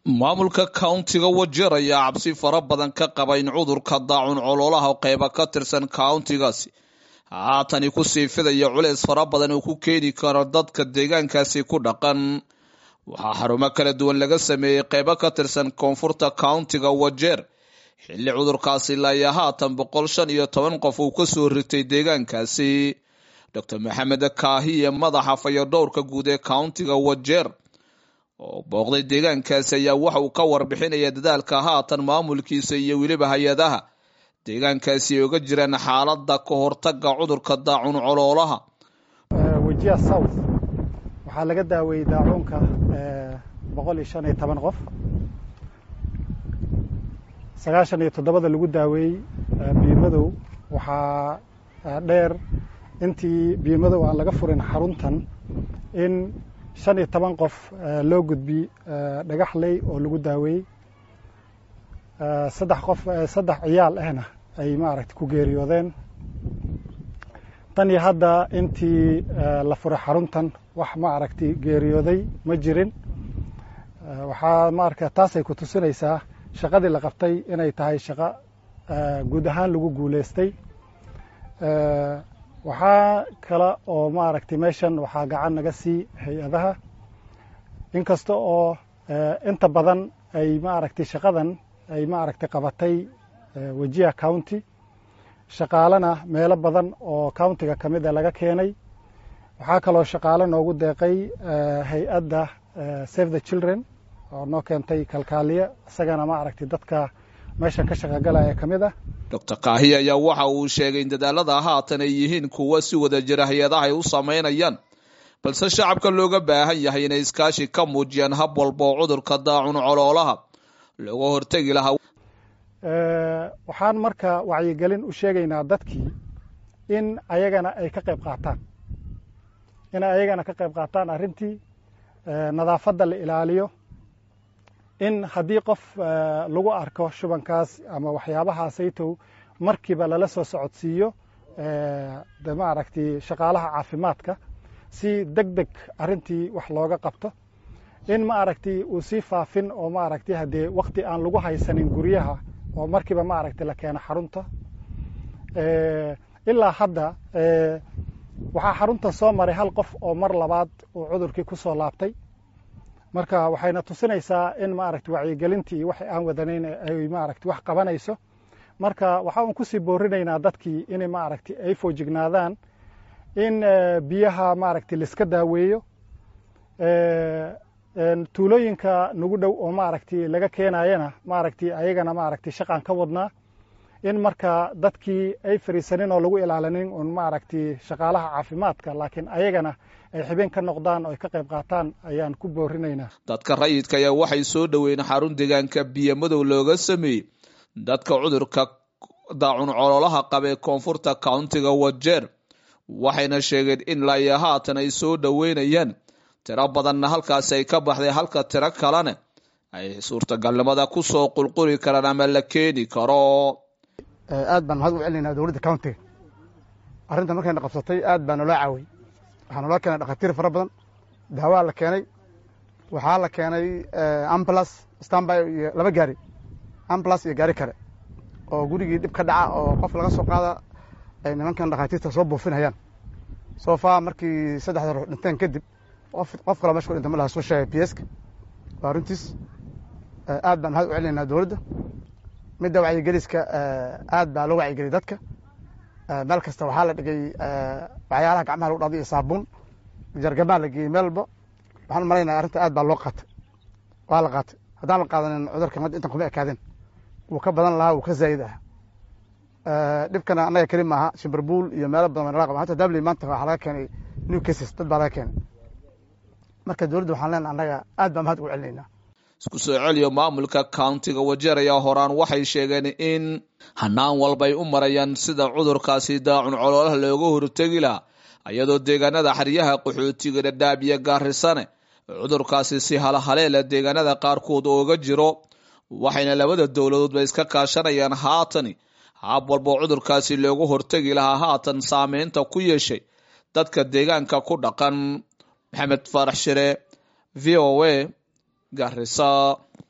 maamulka countiga Wajir ayaa cabsi fara badan ka qaba in cudurka daacun coloolaha qayb ka tirsan countigaasi haatan ku sii fidaya culeys fara badan oo ku keeni karo dadka deegaankaasi ku dhaqan waxa xarumo kala duwan laga sameeyay qayb ka tirsan koonfurta countiga Wajir xilli cudurkaasi la haatan 115 qof uu ka soo ritay deegaankaasi Dr. Mohamed Kaahiye madaxa fayadhowrka guud ee countiga Wajir oo booqday deegaankaasi ayaa waxa uu ka warbixinaya dadaalka haatan maamulkiisa iyo waliba hay'adaha deegaankaasi uga jiraan xaaladda ka hortagga cudurka daacun coloolaha Wajir South waxaa laga daaweeyay daacunka 115 qof 97 lagu daaweeyay biimadow waxaa dheer intii biimadow aan laga furin xaruntan in 15 qof loo gudbi dhagaxley oo lagu daaweeyay saddex ciyaal ahna ay maaragtay ku geeriyoodeen tan iyo hadda intii la furay xaruntan wax maaragtay geeriyooday ma jirin waxaa maaragtay taas ay ku tusinaysaa shaqadii la qabtay inay tahay shaqo guud ahaan lagu guuleystay waxaa kale oo maaragtay meeshan waxaa gacan naga sii hay'adaha inkasta oo inta badan ay maaragtay shaqadan ay maaragtay qabatay Wajir County shaqaalana meelo badan oo countiga kamid ah laga keenay waxaa kaloo shaqaale noogu deeqay hay'adda Save the Children oo noo keentay kalkaaliye isagana maaragtay dadka meeshan ka shaqagalaya kamid ah Dr. Kaahiye ayaa waxa uu sheegay in dadaalada haatan ay yihiin kuwa si wada jir hay'adaha ay u sameynayaan balse shacabka looga baahan yahay inay iskaashi ka muujiyaan hab walba cudurka daacun coloolaha looga hortagi lahaa waxaan marka wacyigelin u sheegaynaa dadkii in ayagana ay ka qayb qaataan arrintii nadaafadda la ilaaliyo in haddii qof lagu arko shubankaas ama waxyaabahaasaytow markiiba lala soo socodsiiyo maaragtay shaqaalaha caafimaadka si degdeg arrintii wax looga qabto in maaragtay uu sii faafin oo maaragtay haddee waqti aan lagu haysanin guryaha oo markiiba maaragtay la keeno xarunta ilaa hadda waxaa xarunta soo maray hal qof oo mar labaad uu cudurkii ku soo laabtay marka waxayna tusinaysaa in maaragtay wacyigelintii wax aan wadanayn ay maaragtay wax qabanayso marka waxa uu ku sii boorinaynaa dadkii in maaragtay ay foojignaadaan in biyaha maaragtay la iska daaweeyo tuulooyinka nagu dhow oo maaragtay laga keenayana maaragtay ayagana maaragtay shaqaan ka wadnaa in marka dadkii ay fariisanin oo lagu ilaalinin un maaragtay shaqaalaha caafimaadka laakiin ayagana ay xibin ka noqdaan oo ay ka qayb qaataan ayaan ku boorinaynaa dadka rayidka ayaa waxay soo dhaweeyeen xarun deegaanka biimadow looga sameeyay dadka cudurka daacun coloolaha qaba ee koonfurta countiga Wajir waxayna sheegeen in la haatan ay soo dhaweynayaan tiro badanna halkaas ay ka baxday halka tiro kalena ay suurtagalnimada ku soo qulquli karaan ama la keeni karo aad baan mahad u celinaynaa dawladda countiga arrinta markayna qabsatay aad baan nala caawiyay waxaa nala keenay dhakhaatiir fara badan daawaa la keenay waxaa la keenay ambulance standby iyo 2 gaari ambulance iyo gaari kale oo gurigii dib ka dhaca oo qof laga soo qaada ay nimankan dhakhaatiirta soo buufinayaan soo faa markii 3 ruux dhinteen kadib qof kale meesha ku dhintay malaha soo sheegay PSka waa runtiis aad baan mahad u celinaynaa dawladda midda wacyigeliska aad baa loo wacyigeliyay dadka meel kasta waxaa la dhigay waxyaalaha gacmaha lagu dhaqdo iyo saabuun jargamaa la geeyey meelba waxaan u malaynayaa arrinta aad baa loo qaatay waa la qaatay haddaan la qaadanin cudurkan hadda intan kuma ekaadeen wuu ka badan lahaa wuu ka zaa'id ah dhibkana annaga keli maaha shimbarbuul iyo meelo badan nala qaba hatta dabley maanta waxaa laga keenay new cases dad baa laga keenay marka dawladda waxaan leenahay annaga aad baan mahad ugu celinaynaa isku soo celiyo maamulka countiga Wajir ayaa horaan waxay sheegeen in hanaan walba ay u marayaan sida cudurkaasi daacun coloolaha looga hortagi lahaa ayadoo deegaanada xariyaha qaxootiga Dadaab iyo Gaarisa cudurkaasi si haleela deegaanada qaarkood ooga jiro waxayna labada dawladoodba iska kaashanayaan haatan hab walba cudurkaasi looga hortagi lahaa haatan saameynta ku yeeshay dadka deegaanka ku dhaqan Maxamed Farax Shire VOA Garissa